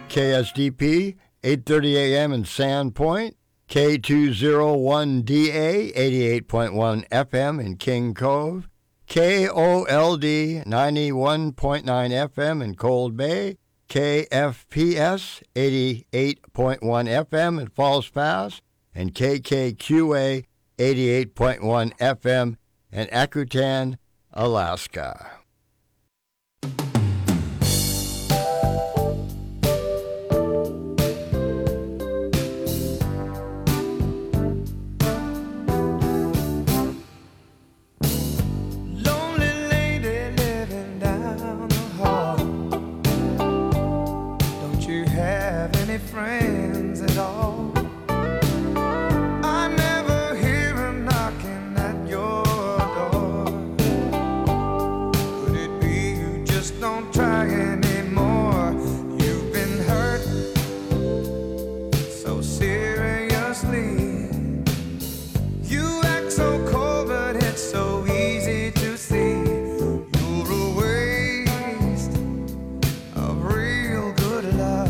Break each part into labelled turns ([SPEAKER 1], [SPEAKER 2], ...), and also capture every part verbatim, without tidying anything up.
[SPEAKER 1] K S D P, eight thirty a.m. in Sandpoint, K two oh one D A, eighty-eight point one F M in King Cove, K O L D, ninety-one point nine F M in Cold Bay, K F P S, eighty-eight point one F M in Falls Pass, and K K Q A, eighty-eight point one F M in Akutan, Alaska.
[SPEAKER 2] Friends at all. I never hear them knocking at your door. Could it be you just don't try anymore? You've been hurt so seriously. You act so cold, but it's so easy to see. You're a waste of real good love.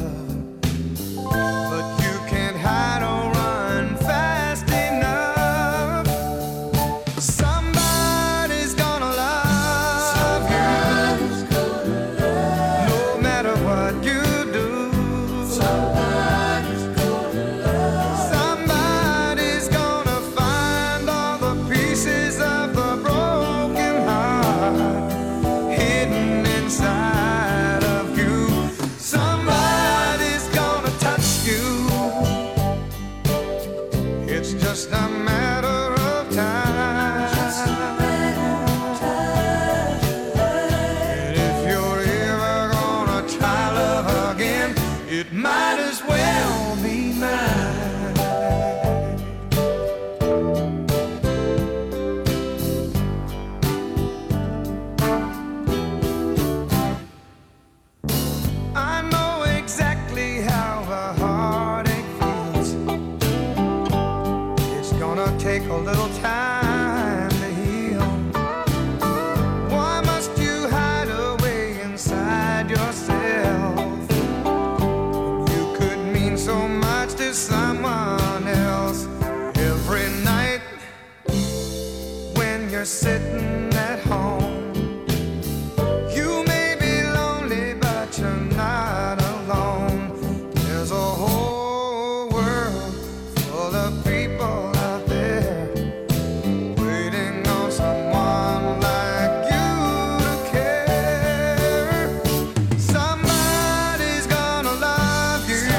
[SPEAKER 2] Sitting at home, you may be lonely, but you're not alone. There's a whole world full of people out there waiting on someone like you to care. Somebody's gonna love you,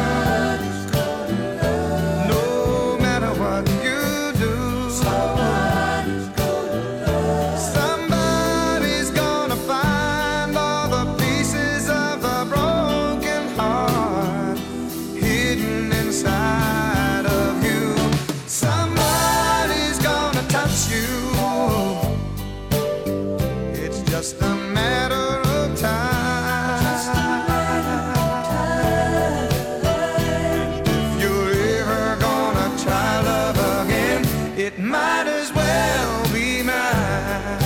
[SPEAKER 2] no matter what you do. Just a matter of time. If you're ever gonna try love again, it might as well be mine.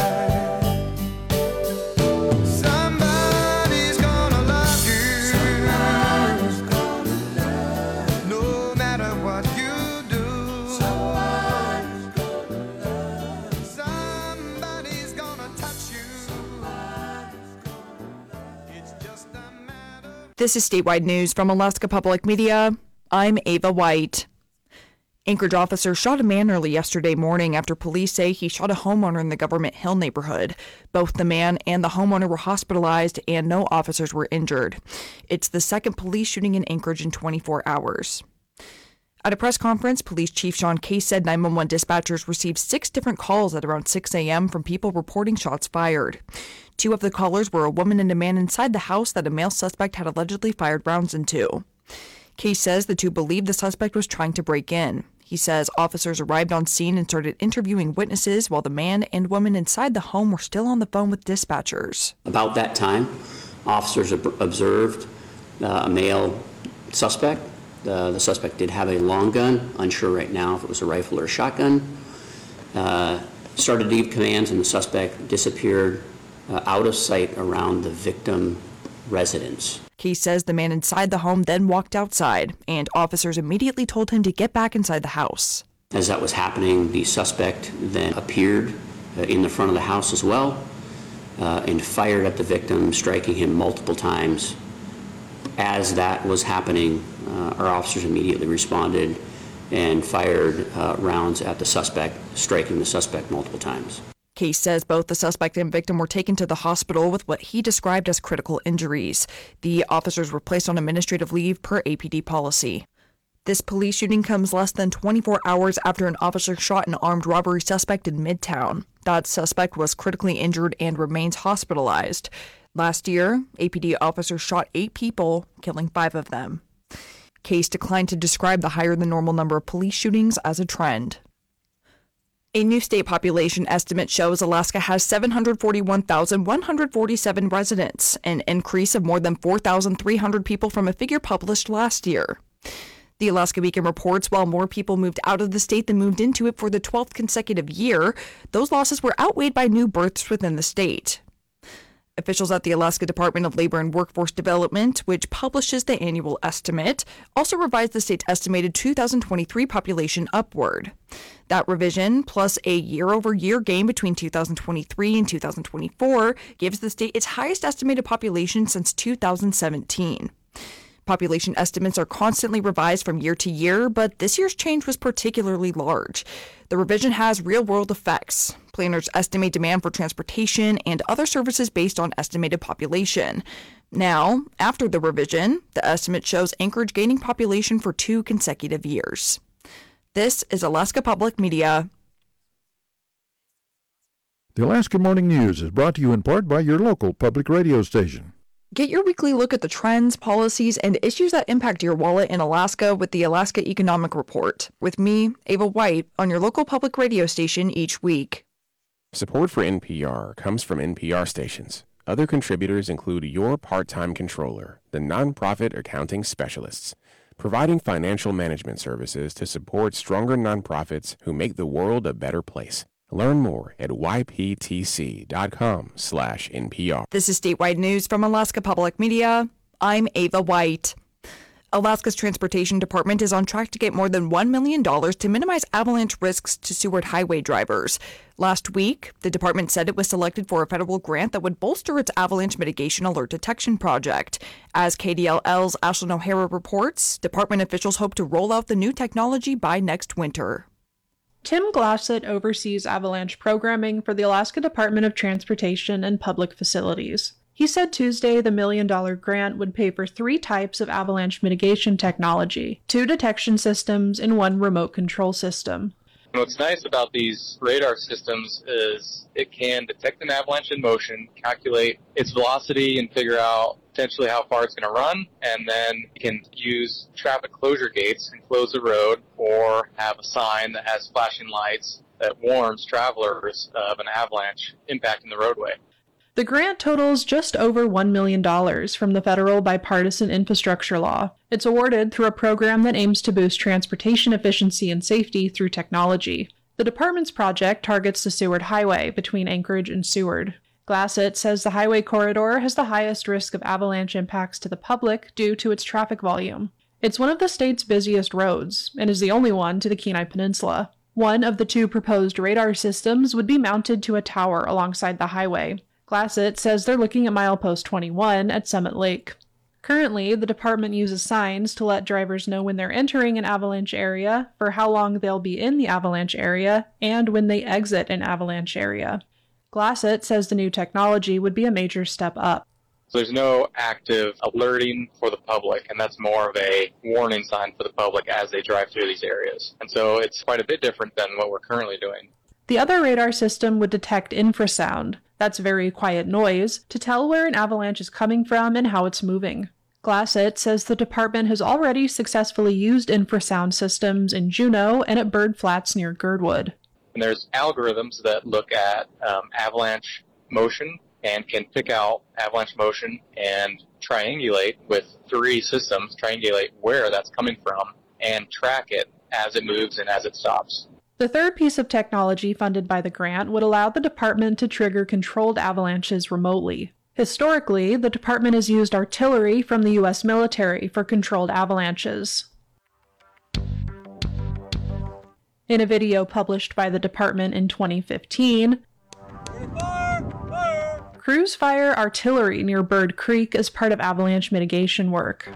[SPEAKER 2] Somebody's gonna love you, no matter what you do. Somebody's gonna touch you.
[SPEAKER 3] This is statewide news from Alaska Public Media. I'm Ava White. Anchorage officers shot a man early yesterday morning after police say he shot a homeowner in the Government Hill neighborhood. Both the man and the homeowner were hospitalized and no officers were injured. It's the second police shooting in Anchorage in twenty-four hours. At a press conference, Police Chief Sean Case said nine one one dispatchers received six different calls at around six a.m. from people reporting shots fired. Two of the callers were a woman and a man inside the house that a male suspect had allegedly fired rounds into. Case says the two believed the suspect was trying to break in. He says officers arrived on scene and started interviewing witnesses while the man and woman inside the home were still on the phone with dispatchers.
[SPEAKER 4] About that time, officers ob- observed uh, a male suspect. Uh, the suspect did have a long gun, unsure right now if it was a rifle or a shotgun. Uh, started to give commands and the suspect disappeared uh, out of sight around the victim residence.
[SPEAKER 3] Case says the man inside the home then walked outside, and officers immediately told him to get back inside the house.
[SPEAKER 4] As that was happening, the suspect then appeared uh, in the front of the house as well uh, and fired at the victim, striking him multiple times. As that was happening, uh, our officers immediately responded and fired uh, rounds at the suspect, striking the suspect multiple times.
[SPEAKER 3] Case says both the suspect and victim were taken to the hospital with what he described as critical injuries. The officers were placed on administrative leave per A P D policy. This police shooting comes less than twenty-four hours after an officer shot an armed robbery suspect in Midtown. That suspect was critically injured and remains hospitalized. Last year, A P D officers shot eight people, killing five of them. Case declined to describe the higher-than-normal number of police shootings as a trend. A new state population estimate shows Alaska has seven hundred forty-one thousand one hundred forty-seven residents, an increase of more than four thousand three hundred people from a figure published last year. The Alaska Beacon reports while more people moved out of the state than moved into it for the twelfth consecutive year, those losses were outweighed by new births within the state. Officials at the Alaska Department of Labor and Workforce Development, which publishes the annual estimate, also revised the state's estimated two thousand twenty-three population upward. That revision, plus a year-over-year gain between two thousand twenty-three and two thousand twenty-four, gives the state its highest estimated population since two thousand seventeen. Population estimates are constantly revised from year to year, but this year's change was particularly large. The revision has real-world effects. Planners estimate demand for transportation and other services based on estimated population. Now, after the revision, the estimate shows Anchorage gaining population for two consecutive years. This is Alaska Public Media.
[SPEAKER 5] The Alaska Morning News is brought to you in part by your local public radio station.
[SPEAKER 3] Get your weekly look at the trends, policies, and issues that impact your wallet in Alaska with the Alaska Economic Report, with me, Ava White, on your local public radio station each week.
[SPEAKER 6] Support for N P R comes from N P R stations. Other contributors include Your Part-Time Controller, the nonprofit accounting specialists, providing financial management services to support stronger nonprofits who make the world a better place. Learn more at y p t c dot com slash N P R.
[SPEAKER 3] This is statewide news from Alaska Public Media. I'm Ava White. Alaska's Transportation Department is on track to get more than one million dollars to minimize avalanche risks to Seward Highway drivers. Last week, the department said it was selected for a federal grant that would bolster its avalanche mitigation alert detection project. As K D L L's Ashlyn O'Hara reports, department officials hope to roll out the new technology by next winter.
[SPEAKER 7] Tim Glassett oversees avalanche programming for the Alaska Department of Transportation and Public Facilities. He said Tuesday the million-dollar grant would pay for three types of avalanche mitigation technology, two detection systems and one remote control system.
[SPEAKER 8] What's nice about these radar systems is it can detect an avalanche in motion, calculate its velocity, and figure out potentially how far it's going to run, and then it can use traffic closure gates and close the road, or have a sign that has flashing lights that warns travelers of an avalanche impacting the roadway.
[SPEAKER 7] The grant totals just over one million dollars from the federal bipartisan infrastructure law. It's awarded through a program that aims to boost transportation efficiency and safety through technology. The department's project targets the Seward Highway between Anchorage and Seward. Glassett says the highway corridor has the highest risk of avalanche impacts to the public due to its traffic volume. It's one of the state's busiest roads, and is the only one to the Kenai Peninsula. One of the two proposed radar systems would be mounted to a tower alongside the highway. Glassett says they're looking at milepost twenty-one at Summit Lake. Currently, the department uses signs to let drivers know when they're entering an avalanche area, for how long they'll be in the avalanche area, and when they exit an avalanche area. Glassett says the new technology would be a major step up.
[SPEAKER 8] So there's no active alerting for the public, and that's more of a warning sign for the public as they drive through these areas. And so it's quite a bit different than what we're currently doing.
[SPEAKER 7] The other radar system would detect infrasound, that's very quiet noise, to tell where an avalanche is coming from and how it's moving. Glassett says the department has already successfully used infrasound systems in Juneau and at Bird Flats near Girdwood.
[SPEAKER 8] And there's algorithms that look at um, avalanche motion and can pick out avalanche motion and triangulate with three systems, triangulate where that's coming from, and track it as it moves and as it stops.
[SPEAKER 7] The third piece of technology funded by the grant would allow the department to trigger controlled avalanches remotely. Historically, the department has used artillery from the U S military for controlled avalanches. In a video published by the department in twenty fifteen, crews fire artillery near Bird Creek as part of avalanche mitigation work.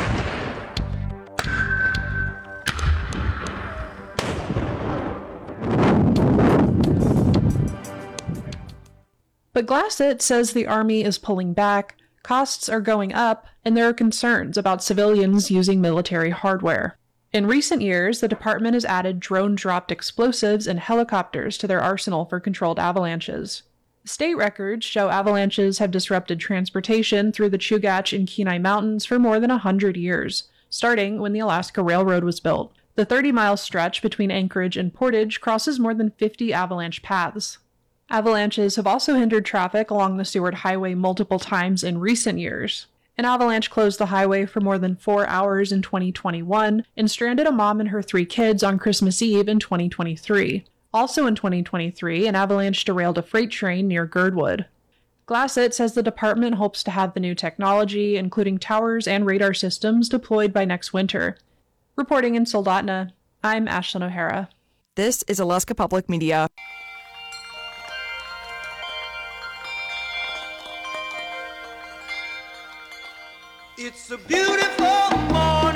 [SPEAKER 7] But Glassett says the Army is pulling back, costs are going up, and there are concerns about civilians using military hardware. In recent years, the department has added drone-dropped explosives and helicopters to their arsenal for controlled avalanches. State records show avalanches have disrupted transportation through the Chugach and Kenai Mountains for more than one hundred years, starting when the Alaska Railroad was built. The thirty-mile stretch between Anchorage and Portage crosses more than fifty avalanche paths. Avalanches have also hindered traffic along the Seward Highway multiple times in recent years. An avalanche closed the highway for more than four hours in twenty twenty-one and stranded a mom and her three kids on Christmas Eve in twenty twenty-three. Also in twenty twenty-three, an avalanche derailed a freight train near Girdwood. Glassett says the department hopes to have the new technology, including towers and radar systems, deployed by next winter. Reporting in Soldotna, I'm Ashlyn O'Hara.
[SPEAKER 3] This is Alaska Public Media.
[SPEAKER 2] It's a beautiful morning.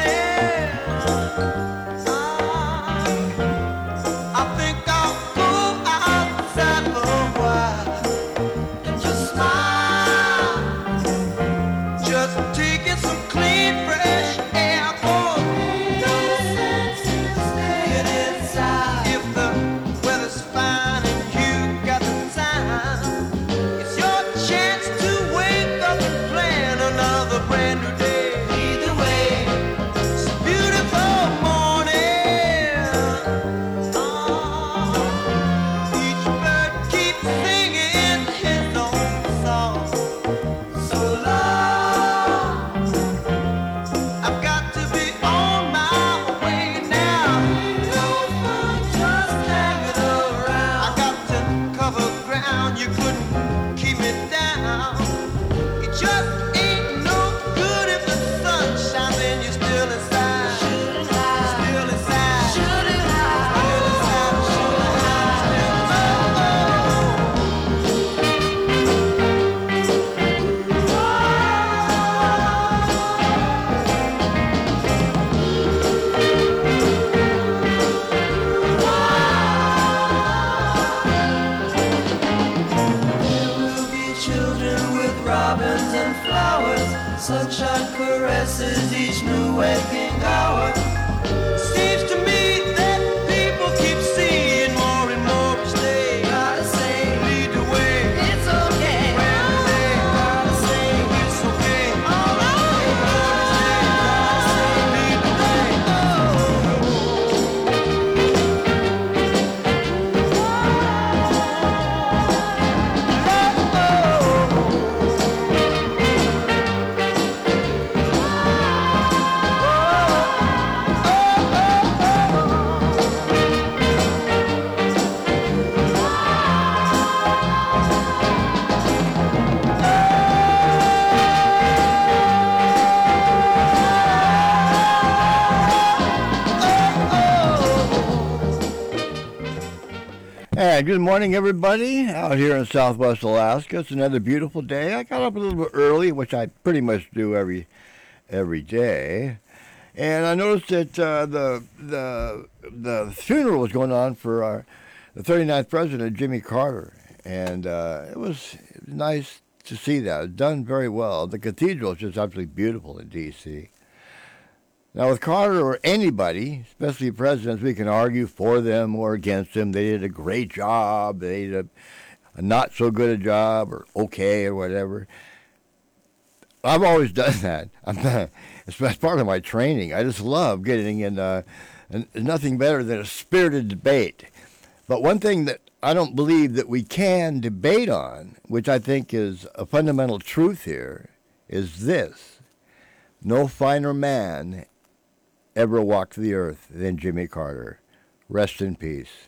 [SPEAKER 2] I think I'll go outside for a while and just smile. Just taking some clean, fresh air. Oh, no sense in staying inside. If the weather's fine and you got the time, it's your chance to wake up and plan another brand new day. Sunshine caresses each new waking hour. Seems to me that people keep seeing more and more each day. Gotta say, lead the way. It's okay. When they gotta say, it's okay. All right. Gotta say, lead the way.
[SPEAKER 1] And good morning, everybody, out here in Southwest Alaska. It's another beautiful day. I got up a little bit early, which I pretty much do every every day. And I noticed that uh, the the the funeral was going on for our, the thirty-ninth president, Jimmy Carter. And uh, it was nice to see that. It was done very well. The cathedral is just absolutely beautiful in D C Now, with Carter or anybody, especially presidents, we can argue for them or against them. They did a great job. They did a, a not so good a job, or okay, or whatever. I've always done that. I'm not, it's part of my training. I just love getting in. Uh, and nothing better than a spirited debate. But one thing that I don't believe that we can debate on, which I think is a fundamental truth here, is this: no finer man ever walked the earth than Jimmy Carter. Rest in peace.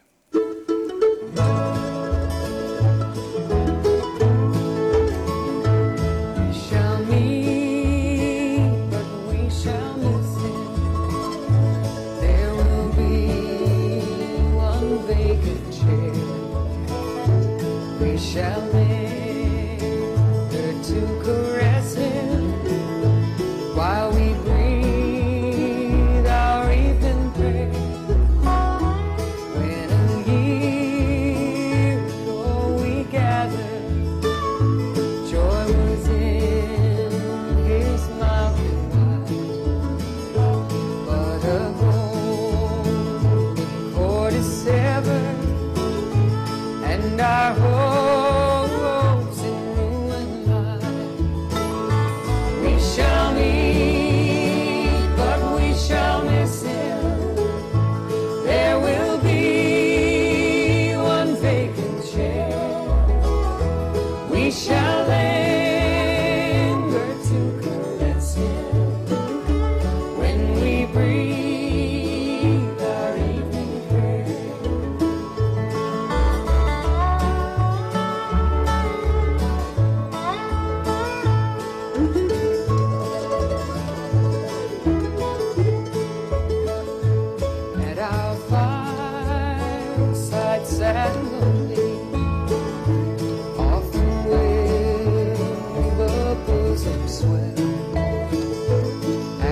[SPEAKER 2] shall linger to caress him while we breathe our evening prayer. When a year ago we gathered, joy was in his mouth and eyes, but a golden cord is severed, and our hopes in ruin lie. We shall meet, but we shall miss him. There will be one vacant chair. We shall linger to caress him when we breathe our evening prayer. At our fireside sat lonely, often will the bosom swell at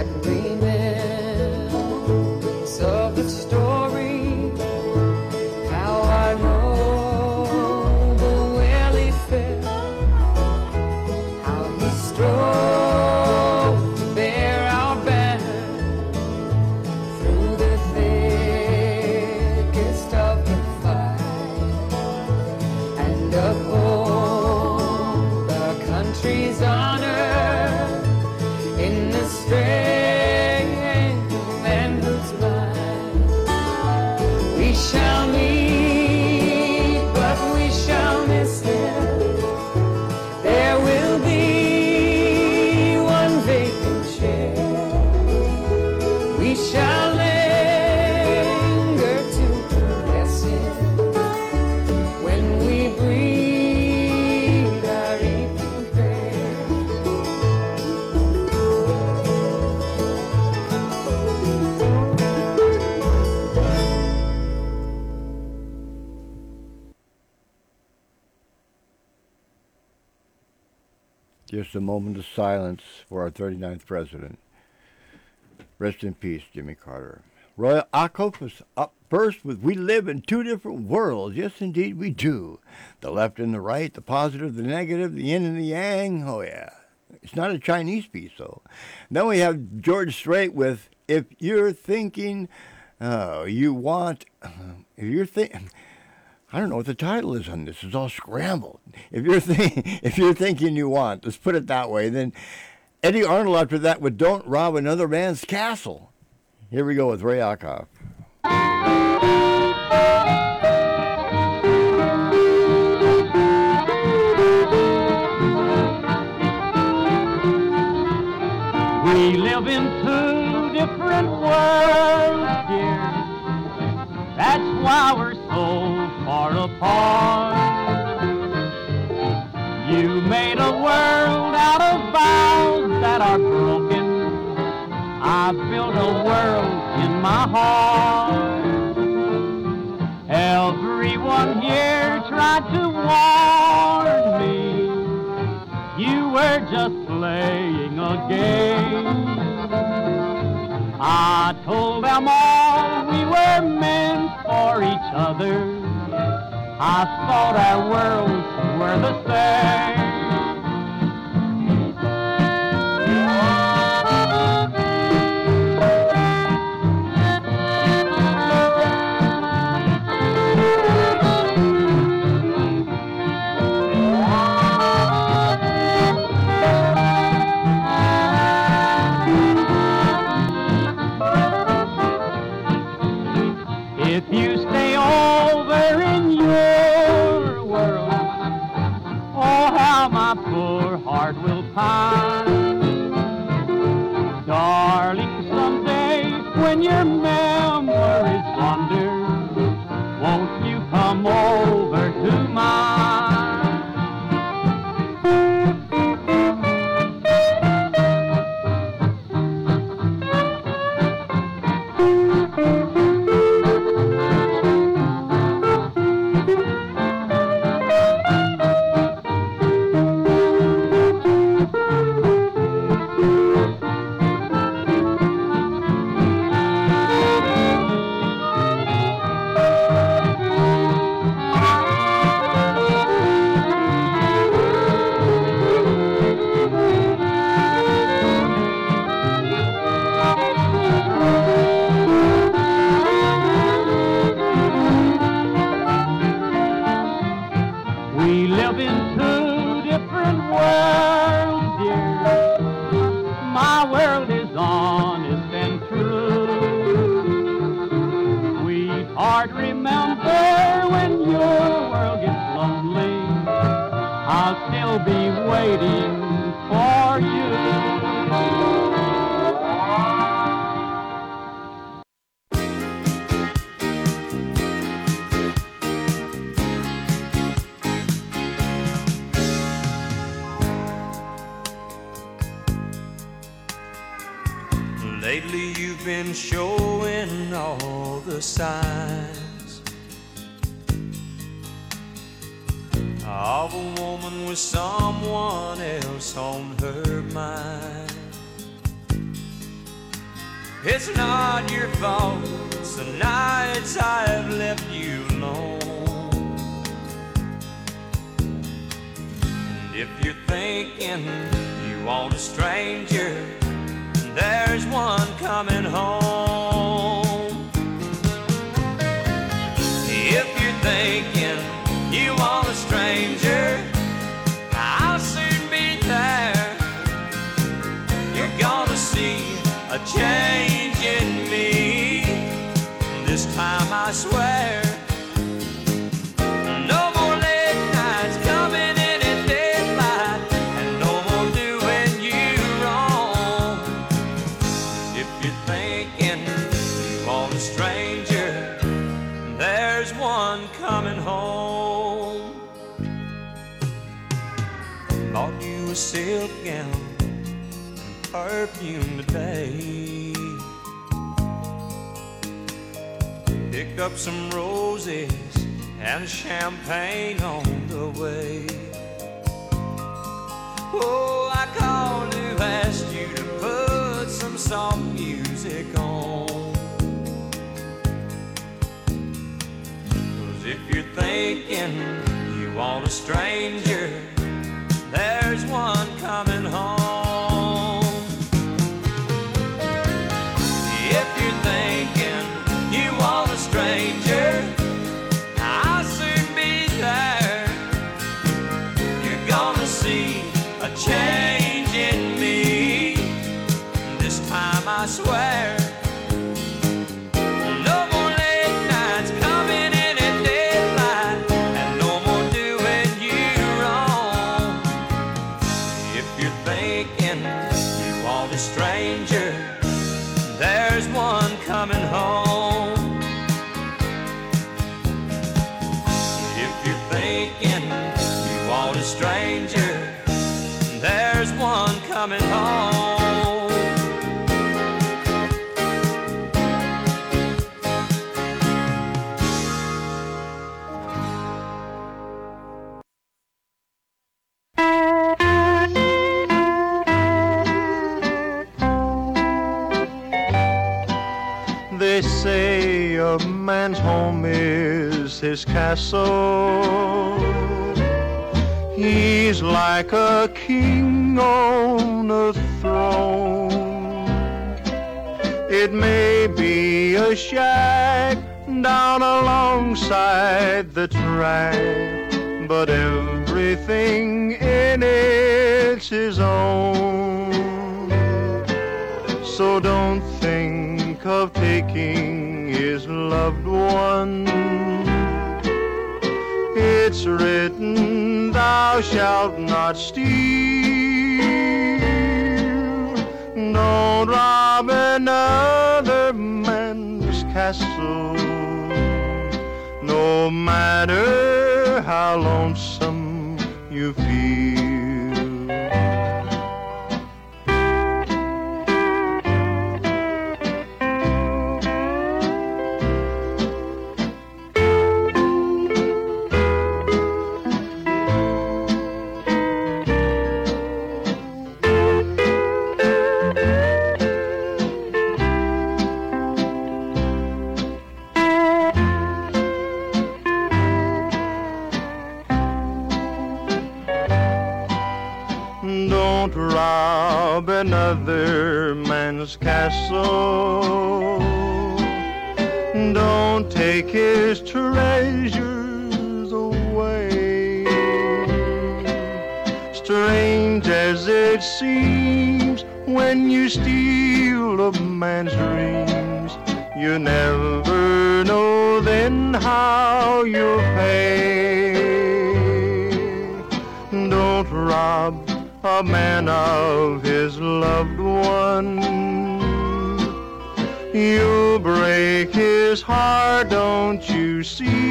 [SPEAKER 2] remembrance of the story, how I know the well he fell, how he strove to bear our banner through the thickest of the fight, and uphold our country's honor in the strength of manhood's mind. We shall meet, but we shall miss him. There will be one vacant chair. We shall linger to caress him when we breathe our evening prayer.
[SPEAKER 1] Just a moment of silence for our thirty-ninth president. Rest in peace, Jimmy Carter. Roy Acuff was up first with "We live in two different worlds." Yes, indeed, we do. The left and the right, the positive, the negative, the yin and the yang. Oh, yeah. It's not a Chinese piece, though. Then we have George Strait with "If You're Thinking uh, You Want..." Uh, if you're thinking... I don't know what the title is on this. It's all scrambled. If you're think, if you're thinking you want, let's put it that way. Then Eddie Arnold after that with "Don't Rob Another Man's Castle." Here we go with Ray Acuff.
[SPEAKER 2] We live in two different worlds, dear. That's why we're so far apart. You made a world out of vows that are broken. I built a world in my heart. Everyone here tried to warn me. You were just playing a game. I told them all we were meant for each other. I thought our worlds were the same. If you stay over in your world, oh how Lately you've been showing all the signs of a woman with someone else on her mind. It's not your fault, it's the nights I've left you alone. And if you're thinking you want a stranger, there's one coming home. If you're thinking you want a stranger, I'll soon be there. You're gonna see a change in me. This time I swear, no more late nights coming in at daylight, and no more doing you wrong. If you're thinking you want a stranger, there's one coming home. Bought you a silk gown and perfume today. Picked up some roses and champagne on the way. Oh, I called to ask you to put some soft music on. 'Cause if you're thinking you want a stranger, there's one coming home. If you're thinking you want a stranger, I'll soon be there. You're gonna see a change in me. This time I swear, no more late nights coming in at daylight, and no more doing you wrong. If you're thinking you want a stranger, there's one coming home. If you're thinking you want a stranger, there's one coming home. They say a man's home is his castle. He's like a king on a throne. It may be a shack down alongside the track, but everything in it's his own. So don't think of taking his loved one. It's written, thou shalt not steal. Don't rob another man's castle, no matter how lonesome you feel. Don't rob another man's castle. Don't take his treasures away. Strange as it seems, when you steal a man's dreams, you never know then how you'll pay. Don't rob a man of his loved one. You'll break his heart, don't you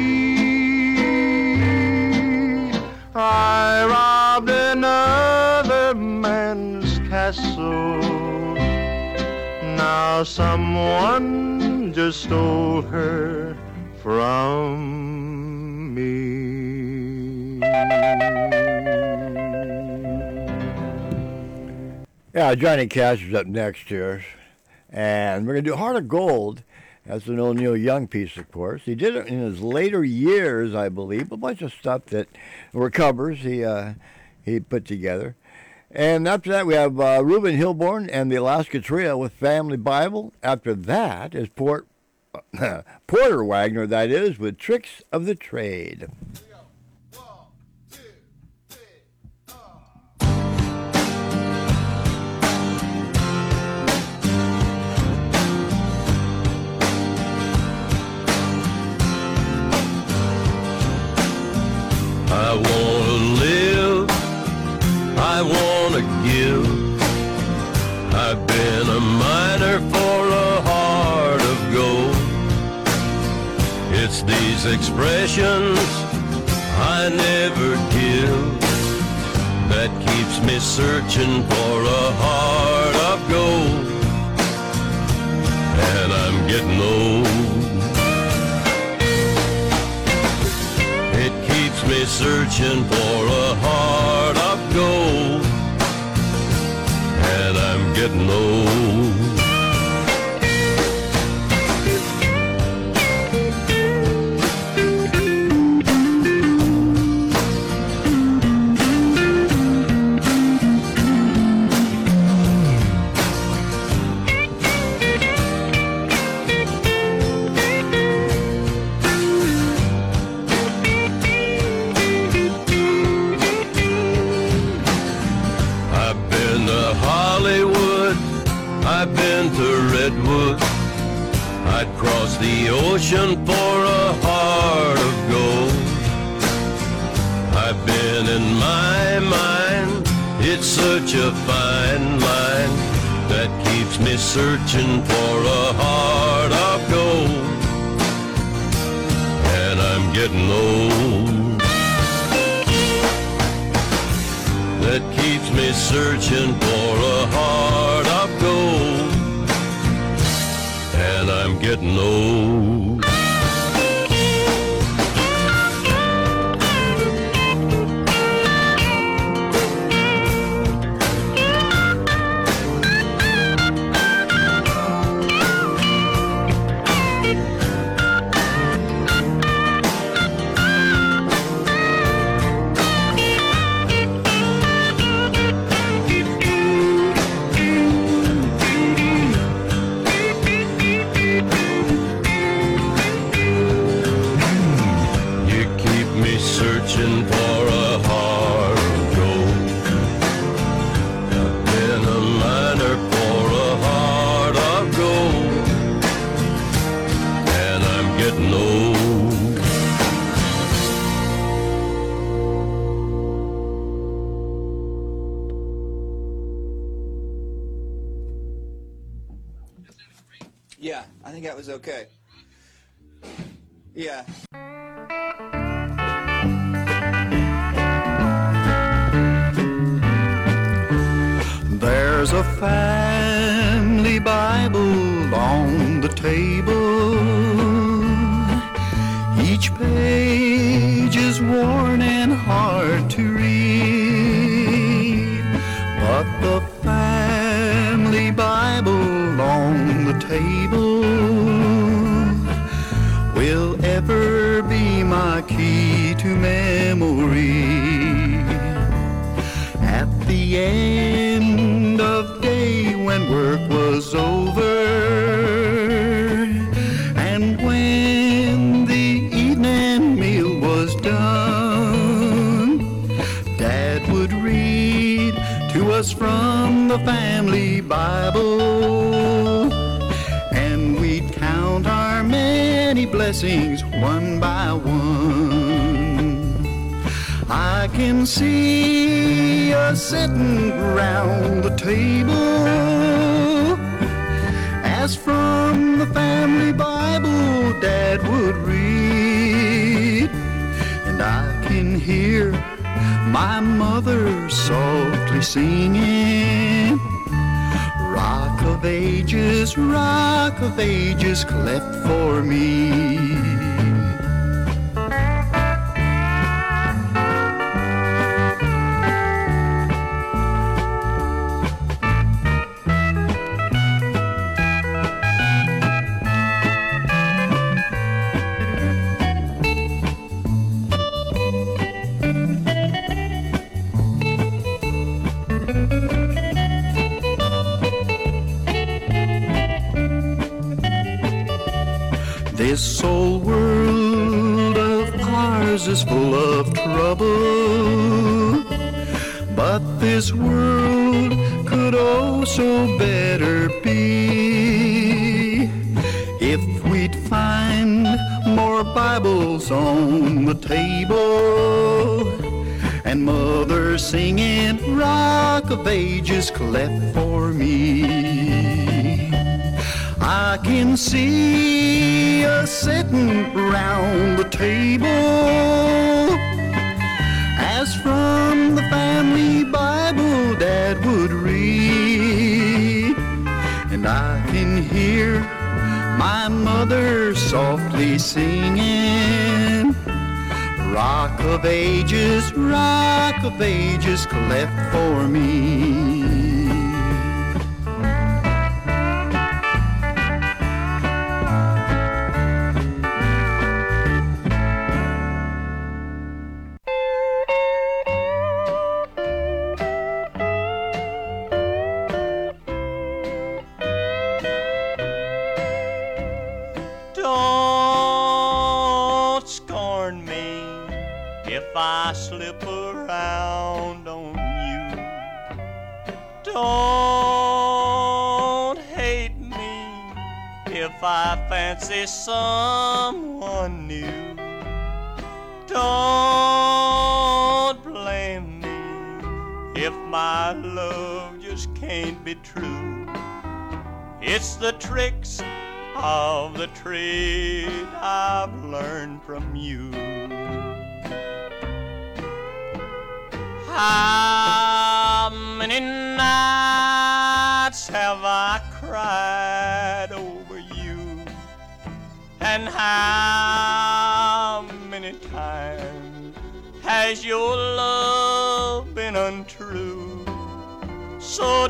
[SPEAKER 2] see? I robbed another man's castle,
[SPEAKER 9] now someone just stole her from me.
[SPEAKER 1] Yeah, Johnny Cash is up next here. And we're going to do Heart of Gold. That's an old Neil Young piece, of course. He did it in his later years, I believe. A bunch of stuff that were covers he, uh, he put together. And after that, we have uh, Reuben Hilborn and the Alaska Trio with Family Bible. After that is Port, uh, Porter Wagner, that is, with Tricks of the Trade.
[SPEAKER 9] I wanna live, I wanna give. I've been a miner for a heart of gold. It's these expressions I never give that keeps me searching for a heart of gold. And I'm getting old. Me searching for a heart of gold, and I'm getting old. I've been to Redwood. I'd cross the ocean for a heart of gold. I've been in my mind, it's such a fine line that keeps me searching for a heart of gold. And I'm getting old. That keeps me searching for a heart of gold, and I'm getting old.
[SPEAKER 10] Yeah, I think that was okay. Yeah.
[SPEAKER 11] There's a family Bible on the table. Each page is worn and hard to read, but the family Bible on the table will ever be my key to memory. At the end of day when work was over, and when the evening meal was done, Dad would read to us from the family Bible, and we'd count our many blessings one by one. I can see us sitting round the table as from the family Bible Dad would read, and I can hear my mother softly singing, rock of ages, rock of ages, cleft for me. This old world of ours is full of trouble, but this world could also better be if we'd find more Bibles on the table and Mother singing Rock of Ages cleft for me. I can see us sitting round the table as from the family Bible Dad would read, and I can hear my mother softly singing Rock of Ages, Rock of Ages, cleft for me.
[SPEAKER 2] I slip around on you. Don't hate me if I fancy someone new. Don't blame me if my love just can't be true. It's the tricks of the trade I've learned from you. How many nights have I cried over you? And how many times has your love been untrue? So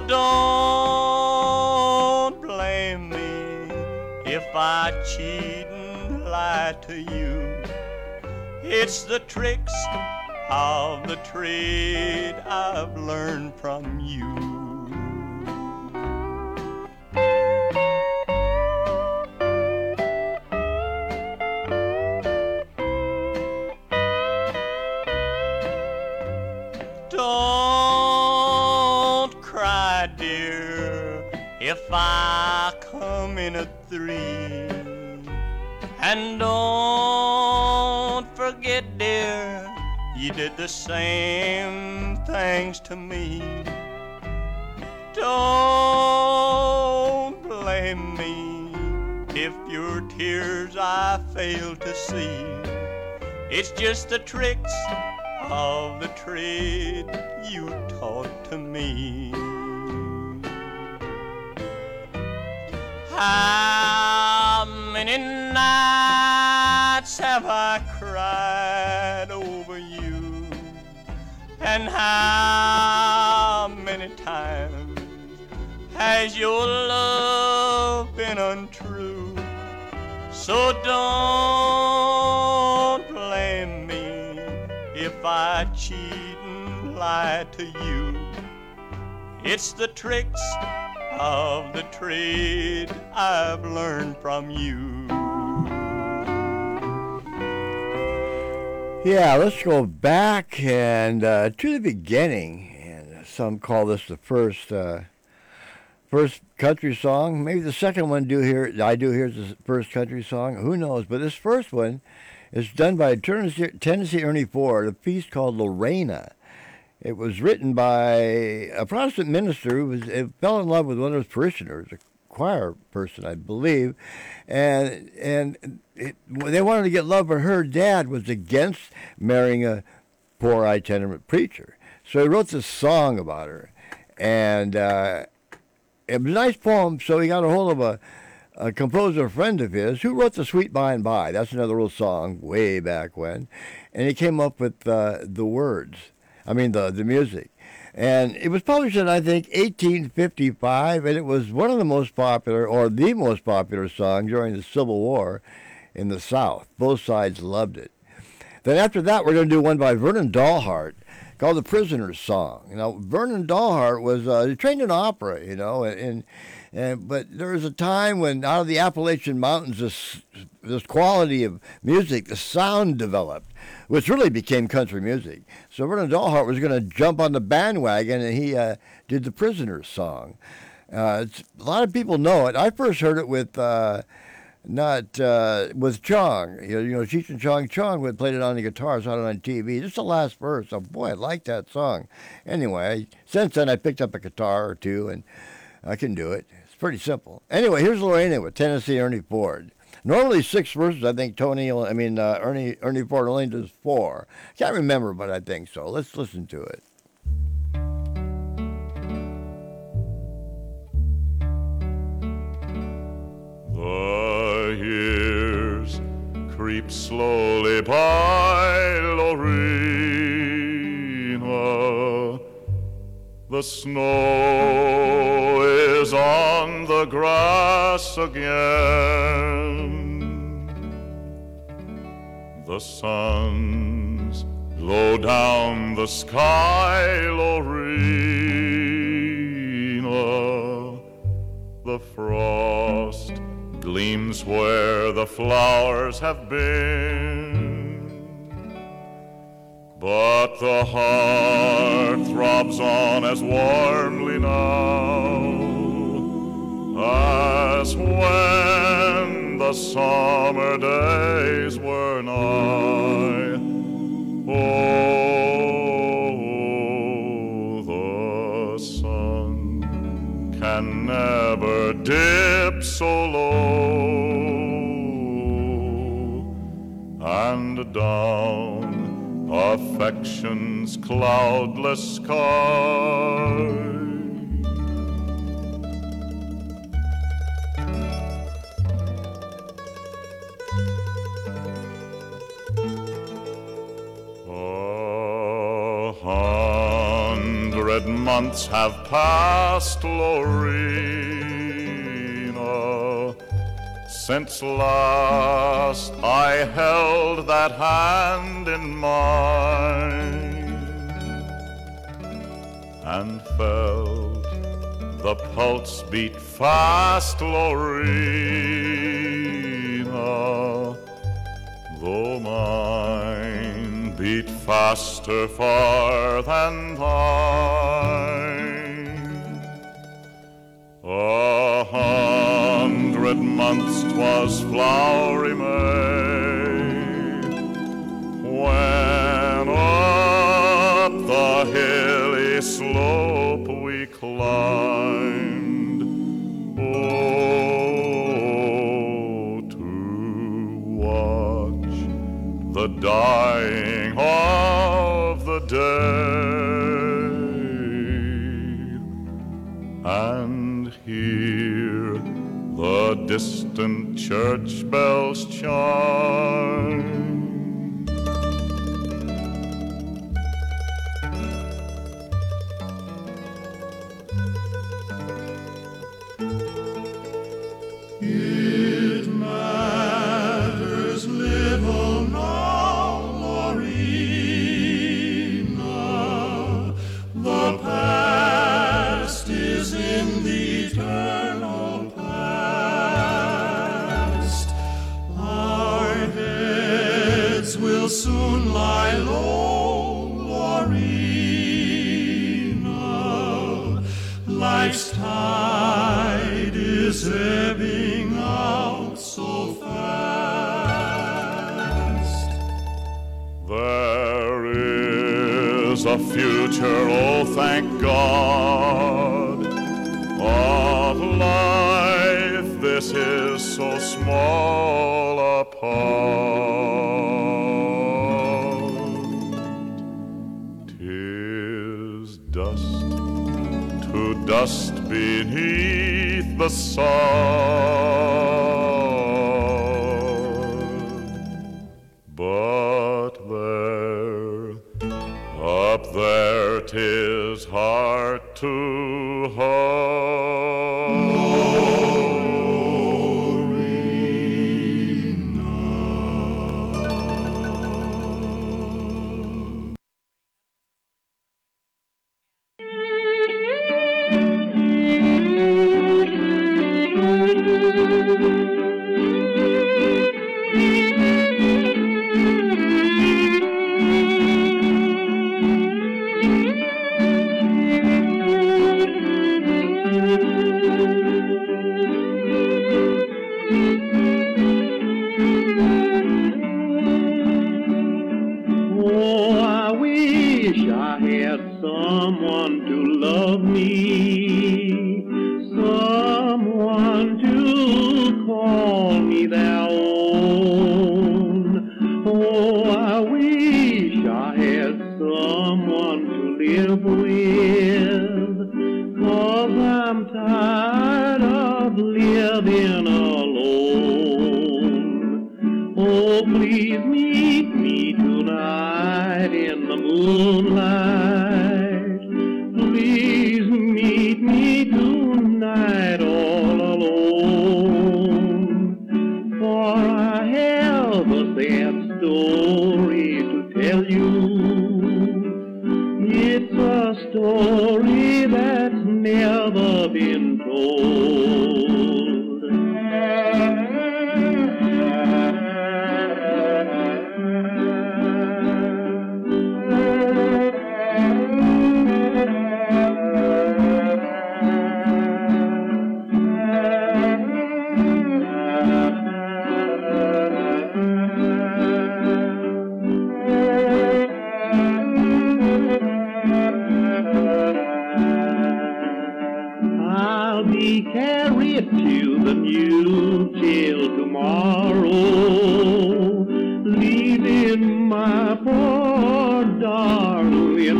[SPEAKER 2] don't blame me if I cheat and lie to you. It's the tricks of the trade I've learned from you. Don't cry, dear, if I come in a three. And don't forget, dear, you did the same things to me. Don't blame me if your tears I fail to see. It's just the tricks of the trade you taught to me. How many nights have I cried over you? And how many times has your love been untrue? So don't blame me if I cheat and lie to you. It's the tricks of the trade I've learned from you.
[SPEAKER 1] Yeah, let's go back and uh, to the beginning, and some call this the first uh, first country song. Maybe the second one do here I do here is the first country song. Who knows? But this first one is done by Tennessee, Tennessee Ernie Ford, a piece called Lorena. It was written by a Protestant minister who was, fell in love with one of his parishioners, a choir person, I believe, and and it, they wanted to get love, but her dad was against marrying a poor itinerant preacher. So he wrote this song about her, and uh, it was a nice poem, so he got a hold of a, a composer friend of his who wrote The Sweet By and By. That's another old song way back when. And he came up with uh, the words, I mean the, the music. And it was published in, I think, eighteen fifty-five, and it was one of the most popular, or the most popular song during the Civil War in the South. Both sides loved it. Then after that, we're going to do one by Vernon Dalhart called The Prisoner's Song. You know, Vernon Dalhart was uh, he trained in opera, you know, and, and but there was a time when out of the Appalachian Mountains, this, this quality of music, the sound developed, which really became country music. So Vernon Dalhart was going to jump on the bandwagon, and he uh, did The Prisoner's Song. Uh, it's, a lot of people know it. I first heard it with... Uh, Not uh, with Chong, you know, you know, Cheech and Chong Chong would play it on the guitar, saw it on T V. Just the last verse. Oh boy, I like that song. Anyway, since then I picked up a guitar or two, and I can do it. It's pretty simple. Anyway, here's Lorena with Tennessee Ernie Ford. Normally six verses. I think Tony, I mean uh, Ernie Ernie Ford only does four. Can't remember, but I think so. Let's listen to it.
[SPEAKER 12] The years creep slowly by, Lorena. The snow is on the grass again. The sun's low down the sky, Lorena. The frost gleams where the flowers have been, but the heart throbs on as warmly now as when the summer days were nigh. Oh, the sun can never dip so low, and down affection's cloudless sky a hundred months have passed, Lorena, since last I held that hand in mine and felt the pulse beat fast, Lorena, though mine beat faster far than thine. A hundred months 'twas flowery May, when up the hilly slope we climbed, oh, to watch the dying of the day and hear the distant church bells chime. It matters little now, Lorena, the past is in the eternal past. Our heads will soon lie low, Lorena. Life's tide is ebbing out so fast. There is a future, oh thank God, of life this is so small a part. 'Tis dust to dust beneath the sun. But there, up there, 'tis hard to hold.
[SPEAKER 11] Oh, I wish I had someone to love me, someone to call me their own. Oh, I wish I had someone to live with, 'cause I'm tired of living alone. Oh, please meet me tonight in the moonlight. Please meet me tonight all alone. For I have a sad story to tell you. It's a story that's never been told. I'll be carried to the new jail tomorrow, leaving my poor darling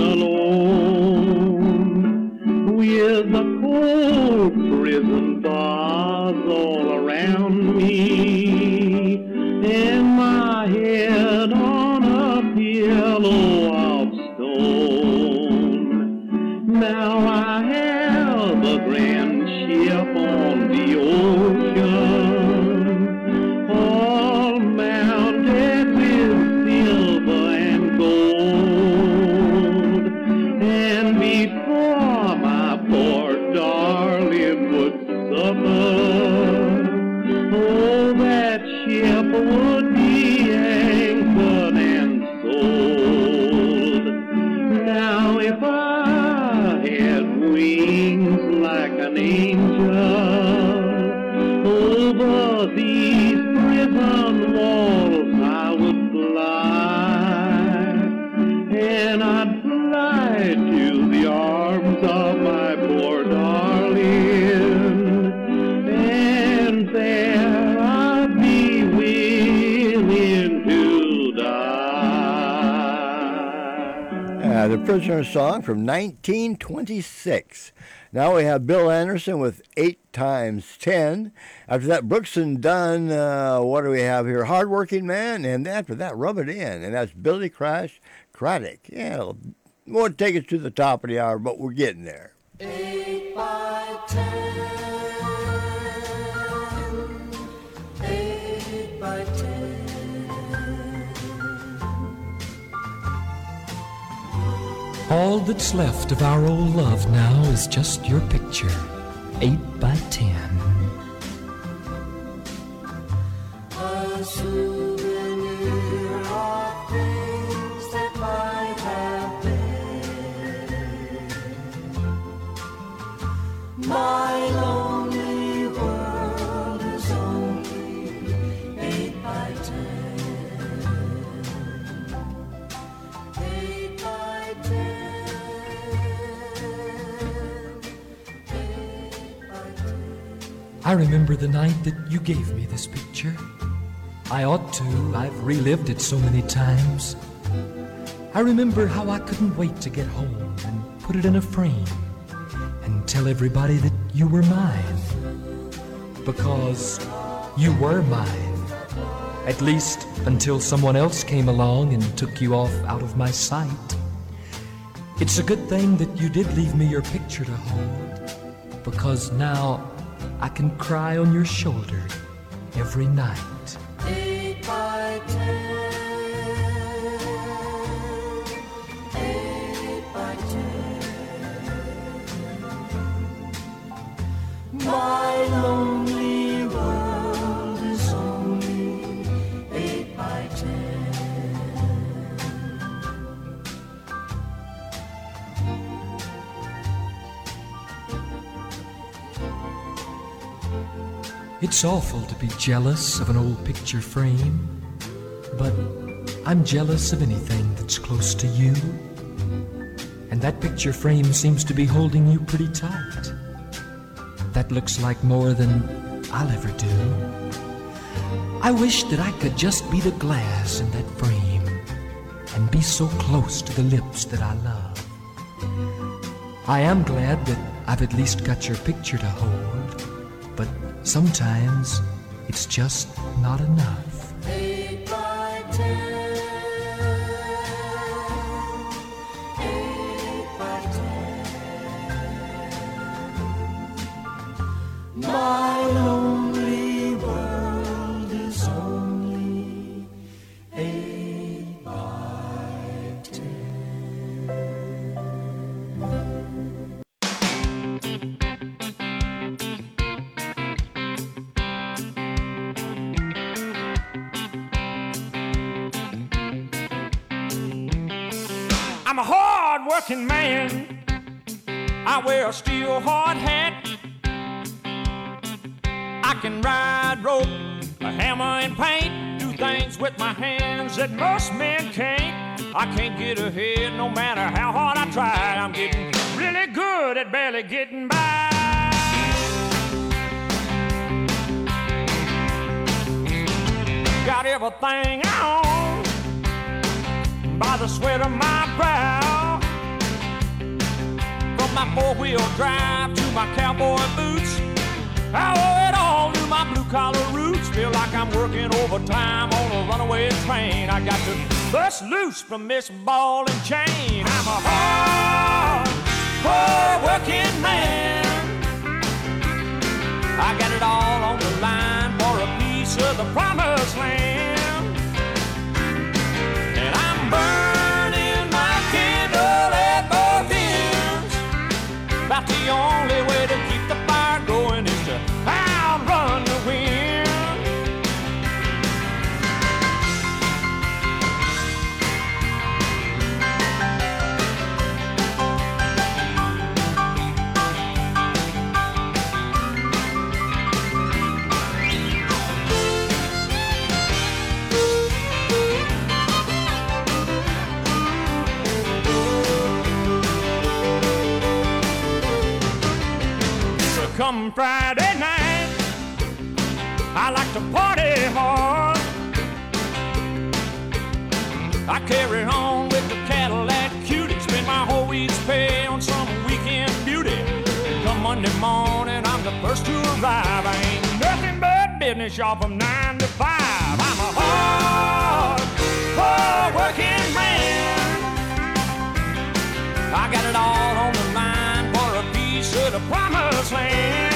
[SPEAKER 11] alone, with the cold prison bars all around me, and my head on a pillow of stone. Now I have a grand ship on the ocean, all mounted with silver and gold. And before my poor darling would suffer, oh, that ship would be anchored and sold. Now if I had wings like an angel, over these prison walls I would fly, and I'd fly to the arms of my poor darling, and there I'd be willing to die.
[SPEAKER 1] Uh, the Prisoner song from nineteen twenty-six. Now we have Bill Anderson with eight times ten. After that, Brooks and Dunn, uh, what do we have here? Hardworking Man. And after that, Rub It In. And that's Billy Crash Craddock. Yeah, won't take us to the top of the hour, but we're getting there.
[SPEAKER 2] Eight by ten. Eight by ten.
[SPEAKER 13] All that's left of our old love now is just your picture, eight by ten.
[SPEAKER 2] A souvenir of things that might have been. My lonely world is only eight by ten. Eight by ten.
[SPEAKER 13] I remember the night that you gave me this picture. I ought to, I've relived it so many times. I remember how I couldn't wait to get home and put it in a frame and tell everybody that you were mine. because you were mine. At least until someone else came along and took you off out of my sight. It's a good thing that you did leave me your picture to hold, because now I can cry on your shoulder every night.
[SPEAKER 2] Eight by ten, eight by ten. My lonely world is only eight by ten.
[SPEAKER 13] It's awful to be jealous of an old picture frame, but I'm jealous of anything that's close to you. And that picture frame seems to be holding you pretty tight. That looks like more than I'll ever do. I wish that I could just be the glass in that frame and be so close to the lips that I love. I am glad that I've at least got your picture to hold, but sometimes it's just not enough.
[SPEAKER 2] Eight by ten, eight by ten. My lonely world is only eight by ten.
[SPEAKER 14] I'm a hard-working man. I wear a steel hard hat. I can ride rope, a hammer and paint, do things with my hands that most men can't. I can't get ahead no matter how hard I try. I'm getting really good at barely getting by. Got everything I own by the sweat of my brow. From my four-wheel drive to my cowboy boots, I owe it all to my blue-collar roots. Feel like I'm working overtime on a runaway train. I got to bust loose from this ball and chain. I'm a hard, hard-working man. I got it all on the line for a piece of the promised land. And I'm burning my candle at both ends. About the only way to keep the fire going is to outrun the wind. Come Friday night, I like to party hard. I carry on with the Cadillac Cutie, spend my whole week's pay on some weekend beauty. Come Monday morning, I'm the first to arrive. I ain't nothing but business, y'all, from nine to five. I'm a hard, hard working man. I got it all on the line for a piece of the promised land.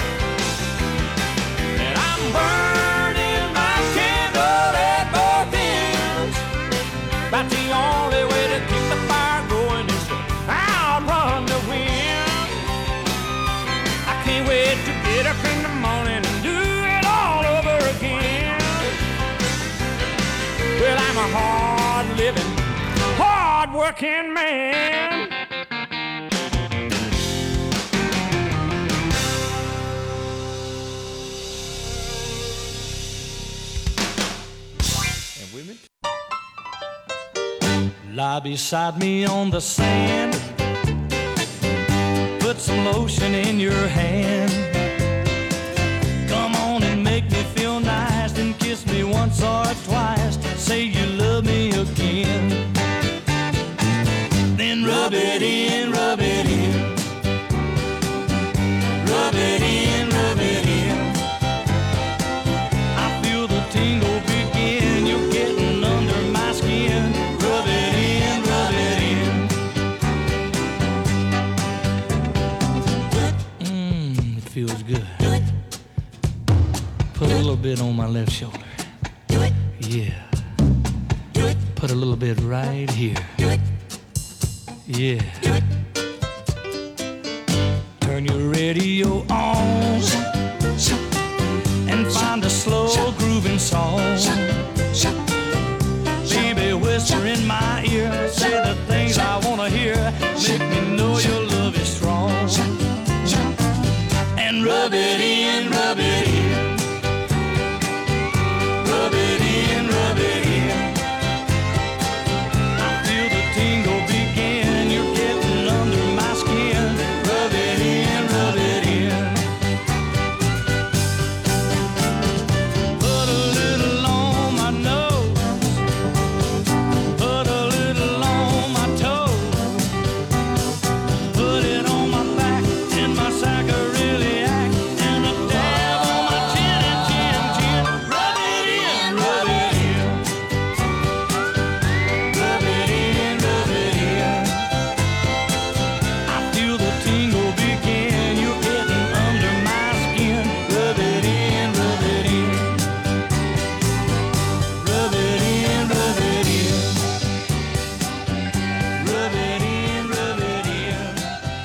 [SPEAKER 14] And I'm burning my candle at both ends. About the only way to keep the fire going is to outrun the wind. I can't wait to get up in the morning and do it all over again. Well, I'm a hard-living, hard-working man.
[SPEAKER 15] Lie beside me on the sand, put some lotion in your hand. Come on and make me feel nice, then kiss me once or twice. Say you love me again. Then rub it in, rub it in. Rub it in, rub it in. Put a little bit on my left shoulder. Do it. Yeah. Do it. Put a little bit right here. Do it. Yeah. Do it. Turn your radio on and find a slow grooving song. Baby, whisper in my ear, say the things I wanna hear. Make me know your love is strong. And rub it in, rub it in. Rub it in, rub it in. I feel the tingle begin. You're getting under my skin. Rub it in, rub it in. Put a little on my nose. Put a little on my toes. Put it on my back and my sack of really act. And a dab on my chin and chin, chin. Rub it in, rub it in. Rub it in, rub it in. I feel the tingle begin. You're getting under my skin. Rub it in, rub it in. Rub it in, rub it in. Rub it in, rub it in.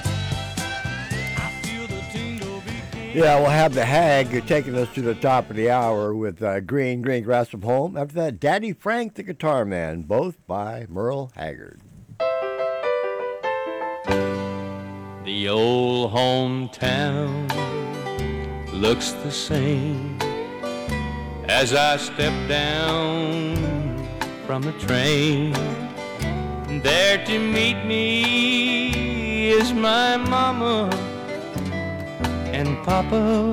[SPEAKER 15] I feel the tingle begin.
[SPEAKER 1] Yeah, we'll have the Hag taking us to the top of the hour with uh, Green, Green Grass of Home. After that, Daddy Frank the Guitar Man, both by Merle Haggard.
[SPEAKER 15] The old hometown looks the same as I step down from the train. There to meet me is my mama and papa.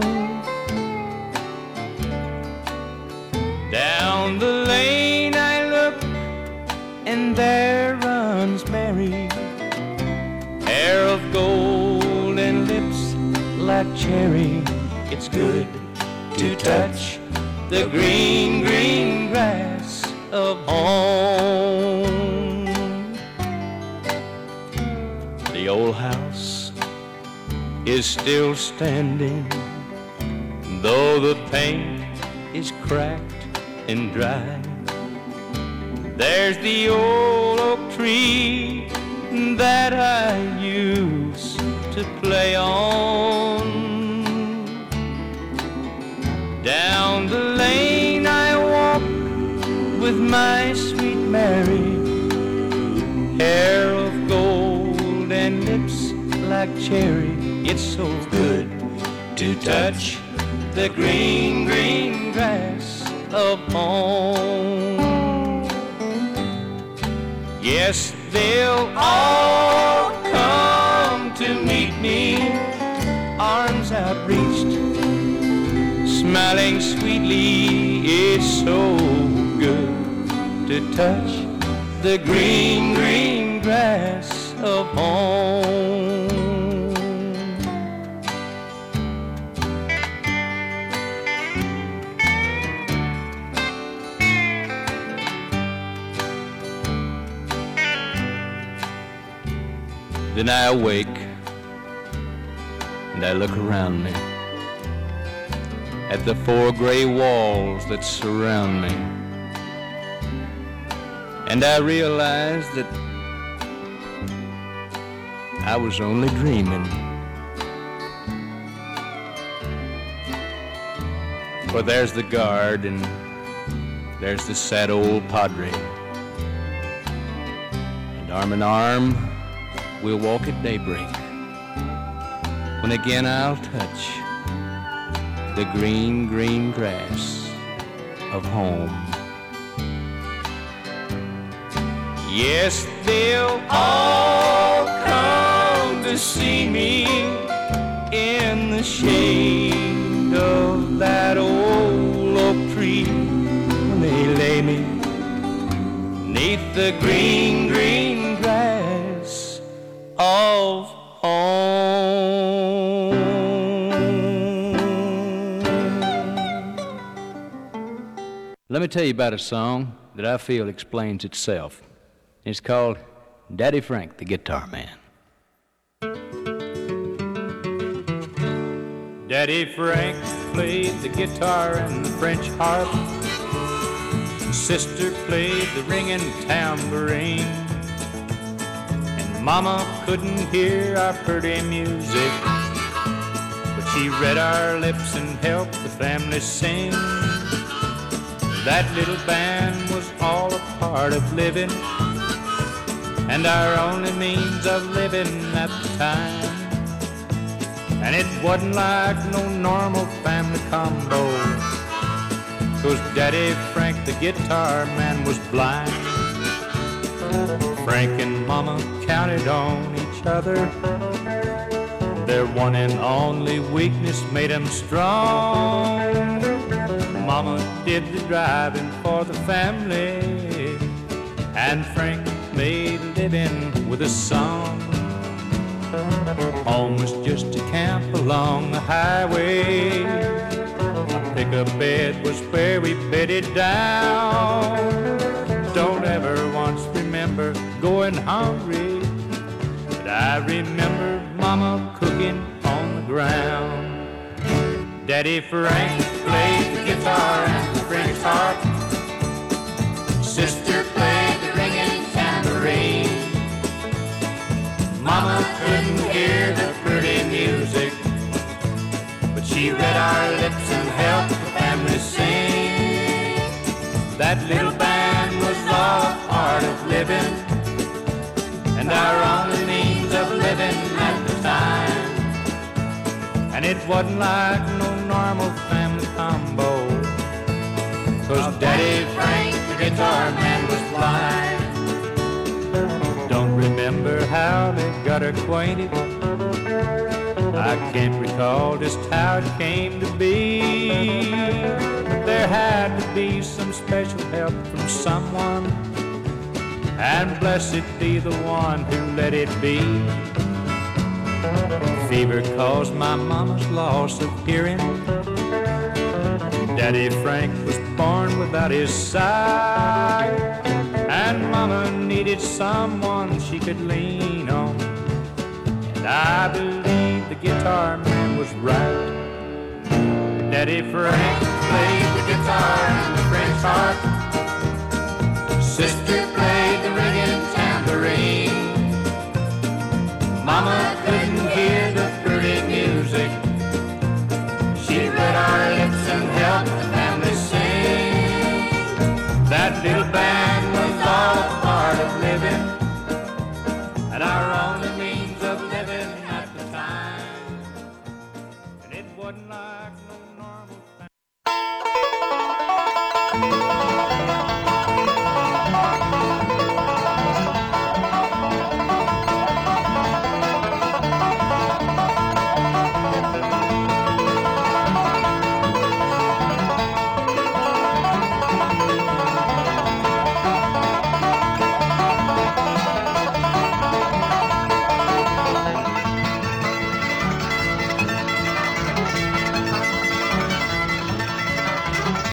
[SPEAKER 15] Down the lane I look and there runs Mary, hair of gold and lips like cherry. It's good to touch the green, green grass of home. The old house is still standing, though the paint is cracked and dry. There's the old oak tree that I used to play on. Down the lane I walk with my sweet Mary, hair of gold and lips like cherry. It's so good to touch the green, green grass of home. Yes, they'll all come to meet me, arms outreached, smiling sweetly. It's so good to touch the green, green grass of home. Then I awake and I look around me at the four gray walls that surround me, and I realize that I was only dreaming. For there's the guard and there's the sad old padre, and arm in arm we'll walk at daybreak, when again I'll touch the green, green grass of home. Yes, they'll all come to see me in the shade of that old oak tree, when they lay me neath the green, green grass of home. Let me tell you about a song that I feel explains itself. It's called Daddy Frank the Guitar Man.
[SPEAKER 14] Daddy Frank
[SPEAKER 16] played the guitar and the French harp. Sister played the ringing tambourine. And Mama couldn't hear our pretty music, but she read our lips and helped the family sing. That little band was all a part of living, and our only means of living at the time. And it wasn't like no normal family combo, 'cause Daddy Frank, the guitar man, was blind. Frank and Mama counted on each other. Their one and only weakness made them strong. Mama did the driving for the family, and Frank made a living with a song. Home was just a camp along the highway. A pickup bed was where we bedded down. Don't ever once remember going hungry, but I remember Mama cooking on the ground. Daddy Frank played the guitar and the French harp. Sister played the ringing tambourine. Mama couldn't hear the pretty music, but she read our lips and helped the family sing. That little band was all part of living, and our only means of living at the time. And it wasn't like no normal family combo, 'cause Daddy Frank, the guitar man, was blind. Don't remember how they got acquainted. I can't recall just how it came to be. There had to be some special help from someone, and blessed be the one who let it be. Fever caused my mama's loss of hearing. Daddy Frank was born without his sight, and Mama needed someone she could lean on. And I believe the guitar man was right. Daddy Frank played the guitar